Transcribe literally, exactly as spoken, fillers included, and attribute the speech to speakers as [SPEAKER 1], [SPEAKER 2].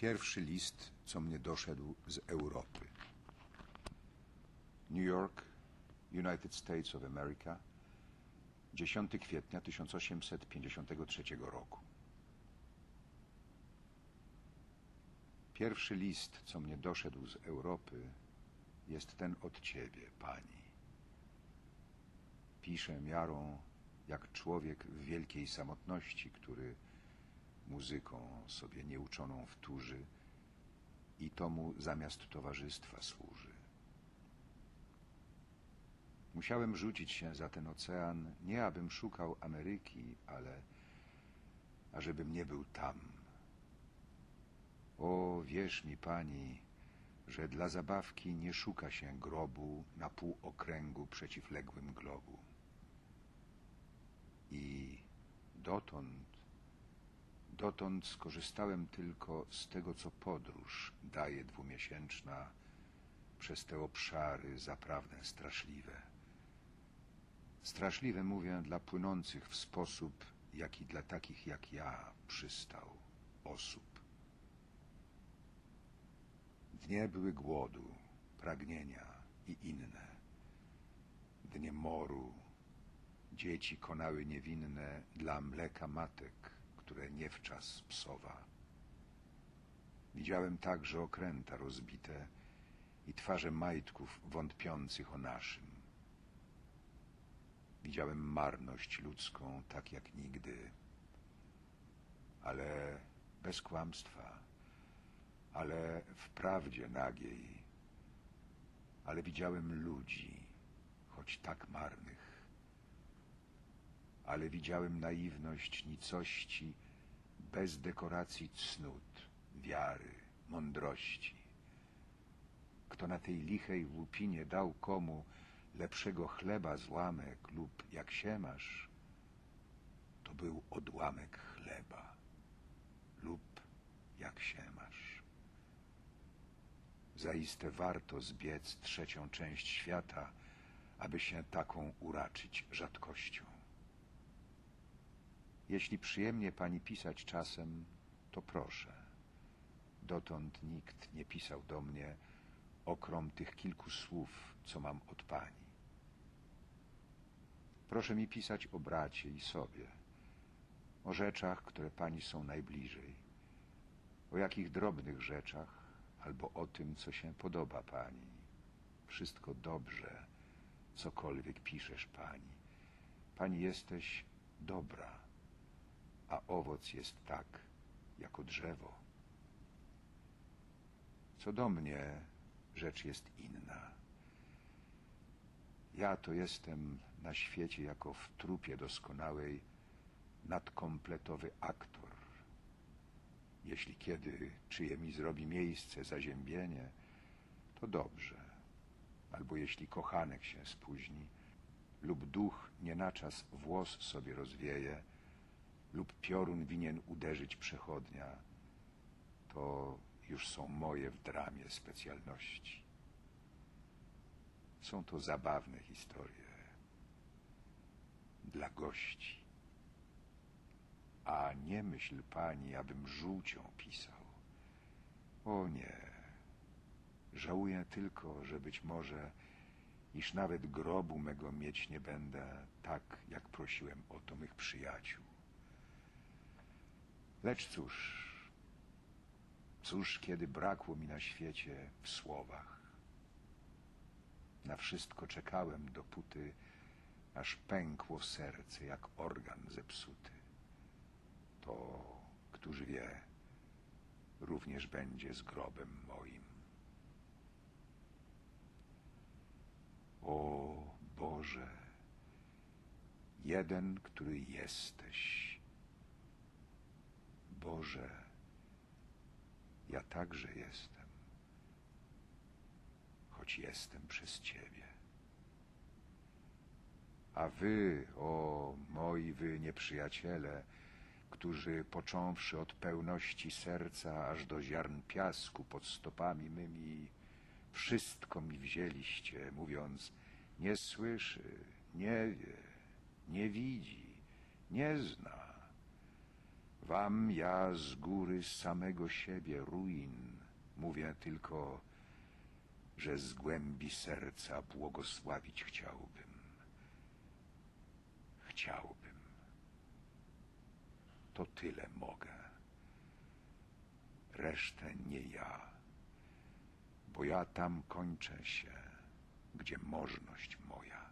[SPEAKER 1] Pierwszy list, co mnie doszedł z Europy. New York, United States of America, dziesiątego kwietnia tysiąc osiemset pięćdziesiątego trzeciego roku. Pierwszy list, co mnie doszedł z Europy, jest ten od ciebie, pani. Piszę miarą, jak człowiek w wielkiej samotności, który muzyką sobie nieuczoną wtórzy i to mu zamiast towarzystwa służy. Musiałem rzucić się za ten ocean, nie abym szukał Ameryki, ale ażebym nie był tam. O, wierz mi, pani, że dla zabawki nie szuka się grobu na półokręgu przeciwległym globu. I dotąd, dotąd skorzystałem tylko z tego, co podróż daje dwumiesięczna przez te obszary zaprawdę straszliwe. Straszliwe mówię dla płynących w sposób, jaki dla takich jak ja przystał osób. Dnie były głodu, pragnienia i inne. Dnie moru, dzieci konały niewinne dla mleka matek, które nie wczas psowa. Widziałem także okręta rozbite i twarze majtków wątpiących o naszym. Widziałem marność ludzką tak jak nigdy, ale bez kłamstwa, ale w prawdzie nagiej, ale widziałem ludzi, choć tak marnych, ale widziałem naiwność nicości bez dekoracji cnót, wiary, mądrości. Kto na tej lichej łupinie dał komu lepszego chleba złamek lub jak się masz, to był odłamek chleba lub jak się masz. Zaiste warto zbiec trzecią część świata, aby się taką uraczyć rzadkością. Jeśli przyjemnie pani pisać czasem, to proszę. Dotąd nikt nie pisał do mnie okrom tych kilku słów, co mam od pani. Proszę mi pisać o bracie i sobie, o rzeczach, które pani są najbliżej, o jakich drobnych rzeczach, albo o tym, co się podoba pani. Wszystko dobrze, cokolwiek piszesz pani. Pani jesteś dobra, a owoc jest tak, jako drzewo. Co do mnie, rzecz jest inna. Ja to jestem na świecie jako w trupie doskonałej nadkompletowy aktor. Jeśli kiedy czyje mi zrobi miejsce zaziębienie, to dobrze. Albo jeśli kochanek się spóźni, lub duch nie na czas włos sobie rozwieje, lub piorun winien uderzyć przechodnia, to już są moje w dramie specjalności. Są to zabawne historie dla gości. A nie myśl pani, abym żółcią pisał. O nie. Żałuję tylko, że być może, iż nawet grobu mego mieć nie będę, tak jak prosiłem o to mych przyjaciół. Lecz cóż, cóż kiedy brakło mi na świecie w słowach. Na wszystko czekałem, dopóty aż pękło serce jak organ zepsuty. To, któż wie, również będzie z grobem moim. O Boże, jeden, który jesteś. Boże, ja także jestem, choć jestem przez Ciebie. A wy, o moi wy nieprzyjaciele, którzy począwszy od pełności serca aż do ziarn piasku pod stopami mymi, wszystko mi wzięliście, mówiąc, nie słyszy, nie wie, nie widzi, nie zna. Wam ja z góry samego siebie, ruin, mówię tylko, że z głębi serca błogosławić chciałbym. Chciałbym. To tyle mogę. Resztę nie ja, bo ja tam kończę się, gdzie możność moja.